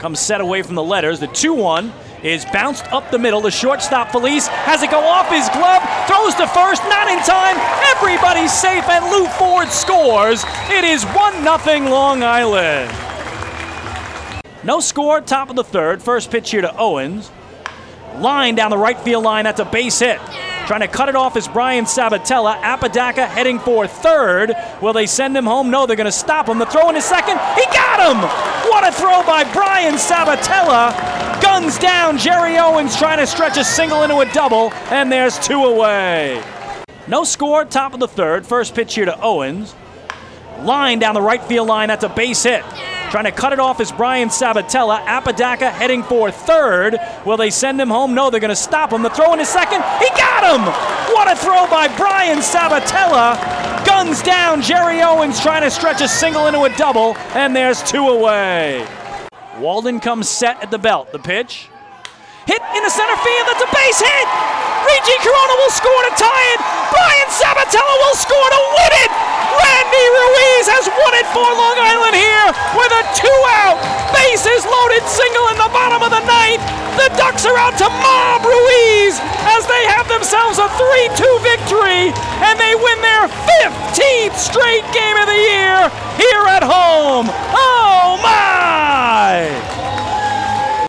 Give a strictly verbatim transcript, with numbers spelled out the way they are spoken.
comes set away from the letters. The two one is bounced up the middle. The shortstop, Felice, has it go off his glove, throws to first, not in time. Everybody's safe, and Lou Ford scores. It is one nothing Long Island. No score, top of the third. First pitch here to Owens. Line down the right field line. That's a base hit. Trying to cut it off is Brian Sabatella. Apodaca heading for third. Will they send him home? No, they're going to stop him. The throw in his second. He got him! What a throw by Brian Sabatella. Guns down. Jerry Owens trying to stretch a single into a double, and there's two away. No score, top of the third. First pitch here to Owens. Line down the right field line. That's a base hit. Trying to cut it off is Brian Sabatella. Apodaca heading for third. Will they send him home? No, they're going to stop him. The throw in his second. He got him! What a throw by Brian Sabatella. Guns down. Jerry Owens trying to stretch a single into a double, and there's two away. Walden comes set at the belt. The pitch. Hit in the center field. That's a base hit! Reggie Corona will score to tie it. Brian Sabatella will score to win it. Randy Ruiz has won it for Long Island here with a two-out, bases loaded single in the bottom of the ninth. The Ducks are out to mob Ruiz as they have themselves a three two victory, and they win their fifteenth straight game of the year here at home. Oh,